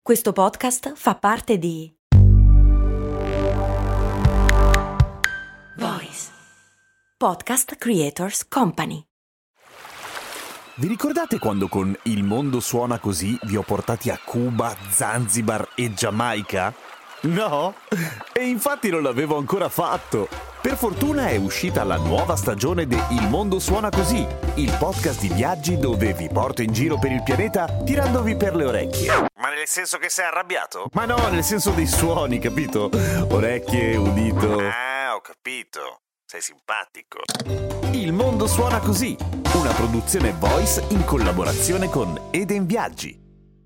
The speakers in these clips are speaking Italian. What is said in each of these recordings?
Questo podcast fa parte di Voice Podcast Creators Company. Vi ricordate quando con Il mondo suona così vi ho portati a Cuba, Zanzibar e Giamaica? No? E infatti non l'avevo ancora fatto. Per fortuna è uscita la nuova stagione di Il mondo suona così, il podcast di viaggi dove vi porto in giro per il pianeta tirandovi per le orecchie. Ma nel senso che sei arrabbiato? Ma no, nel senso dei suoni, capito? Orecchie, udito. Ah, ho capito. Sei simpatico. Il mondo suona così, una produzione Voice in collaborazione con Eden Viaggi.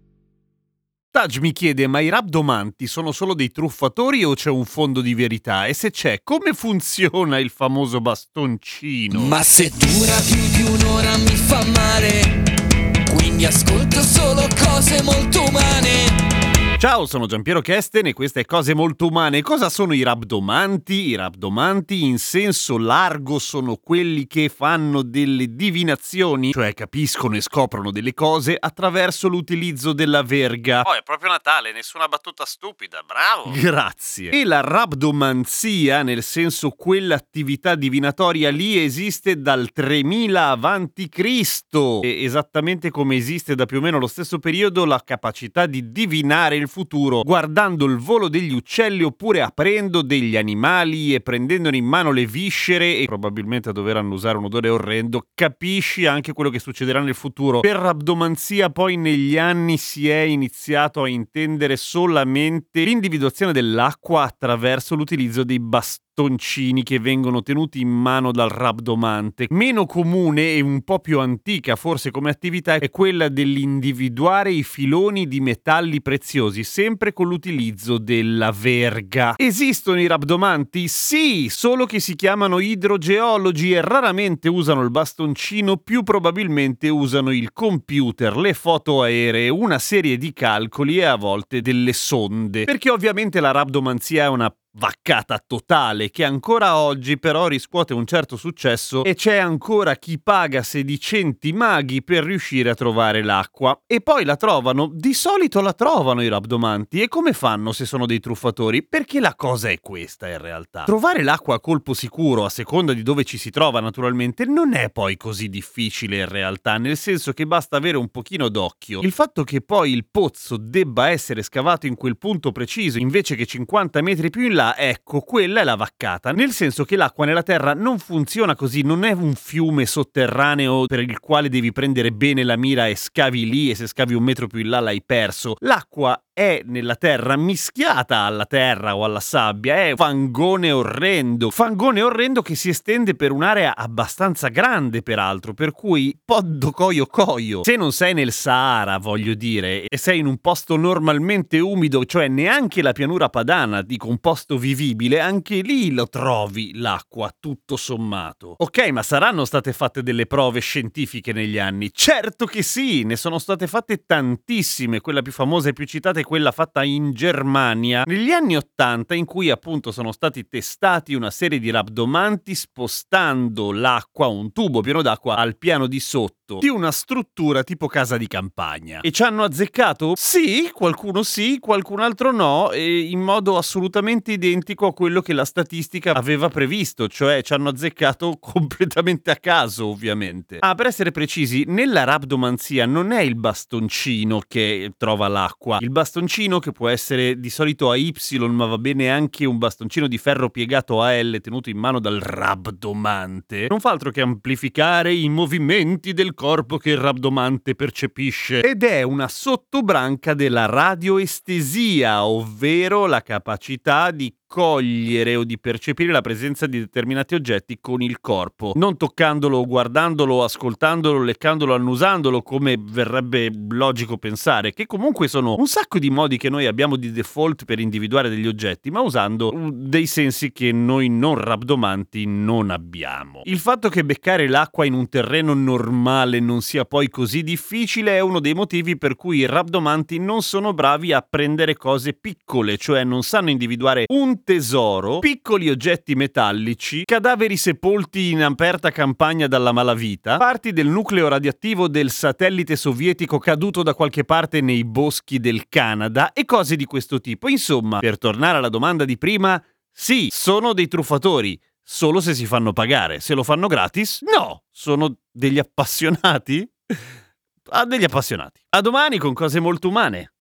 Taj mi chiede, ma i rabdomanti sono solo dei truffatori o c'è un fondo di verità? E se c'è, come funziona il famoso bastoncino? Ma se dura più di un'ora mi fa male, quindi ascolto solo cose molto umane. Ciao, sono Giampiero Kesten e queste Cose Molto Umane. Cosa sono i rabdomanti? I rabdomanti in senso largo sono quelli che fanno delle divinazioni, cioè capiscono e scoprono delle cose attraverso l'utilizzo della verga. Oh, è proprio Natale, nessuna battuta stupida, bravo! Grazie. E la rabdomanzia, nel senso quell'attività divinatoria lì, esiste dal 3000 avanti Cristo. E esattamente come esiste da più o meno lo stesso periodo la capacità di divinare il futuro, guardando il volo degli uccelli oppure aprendo degli animali e prendendone in mano le viscere e probabilmente a dover annusare un odore orrendo, capisci anche quello che succederà nel futuro. Per rabdomanzia poi negli anni si è iniziato a intendere solamente l'individuazione dell'acqua attraverso l'utilizzo dei bastoncini che vengono tenuti in mano dal rabdomante. Meno comune e un po' più antica forse come attività è quella dell'individuare i filoni di metalli preziosi, sempre con l'utilizzo della verga. Esistono i rabdomanti? Sì, solo che si chiamano idrogeologi e raramente usano il bastoncino, più probabilmente usano il computer, le foto aeree, una serie di calcoli e a volte delle sonde. Perché ovviamente la rabdomanzia è una vaccata totale che ancora oggi però riscuote un certo successo e c'è ancora chi paga sedicenti maghi per riuscire a trovare l'acqua. E poi la trovano, di solito la trovano i rabdomanti. E come fanno se sono dei truffatori? Perché la cosa è questa in realtà: trovare l'acqua a colpo sicuro, a seconda di dove ci si trova naturalmente, non è poi così difficile in realtà, nel senso che basta avere un pochino d'occhio. Il fatto che poi il pozzo debba essere scavato in quel punto preciso invece che 50 metri più in là, ecco, quella è la vaccata, nel senso che l'acqua nella terra non funziona così, non è un fiume sotterraneo per il quale devi prendere bene la mira e scavi lì e se scavi un metro più in là l'hai perso. L'acqua è nella terra, mischiata alla terra o alla sabbia, è fangone orrendo che si estende per un'area abbastanza grande peraltro, per cui poddo coio coio. Se non sei nel Sahara, voglio dire, e sei in un posto normalmente umido, cioè neanche la pianura padana, dico un posto vivibile, anche lì lo trovi l'acqua, tutto sommato. Ok, ma saranno state fatte delle prove scientifiche negli anni? Certo che sì, ne sono state fatte tantissime, quella più famosa e più citata è quella fatta in Germania negli anni '80, in cui appunto sono stati testati una serie di rabdomanti spostando l'acqua, un tubo pieno d'acqua, al piano di sotto di una struttura tipo casa di campagna. E ci hanno azzeccato? Sì, qualcun altro no, e in modo assolutamente identico a quello che la statistica aveva previsto, cioè ci hanno azzeccato completamente a caso, ovviamente. Per essere precisi, nella rabdomanzia non è il bastoncino che trova l'acqua. Il bastoncino, che può essere di solito a Y, ma va bene anche un bastoncino di ferro piegato a L tenuto in mano dal rabdomante, non fa altro che amplificare i movimenti del corpo che il rabdomante percepisce, ed è una sottobranca della radioestesia, ovvero la capacità di cogliere o di percepire la presenza di determinati oggetti con il corpo, non toccandolo, guardandolo, ascoltandolo, leccandolo, annusandolo, come verrebbe logico pensare, che comunque sono un sacco di modi che noi abbiamo di default per individuare degli oggetti, ma usando dei sensi che noi non rabdomanti non abbiamo. Il fatto che beccare l'acqua in un terreno normale non sia poi così difficile è uno dei motivi per cui i rabdomanti non sono bravi a prendere cose piccole, cioè non sanno individuare un un tesoro, piccoli oggetti metallici, cadaveri sepolti in aperta campagna dalla malavita, parti del nucleo radioattivo del satellite sovietico caduto da qualche parte nei boschi del Canada e cose di questo tipo. Insomma, per tornare alla domanda di prima, sì, sono dei truffatori, solo se si fanno pagare. Se lo fanno gratis, no, sono degli appassionati. Degli appassionati. A domani con cose molto umane.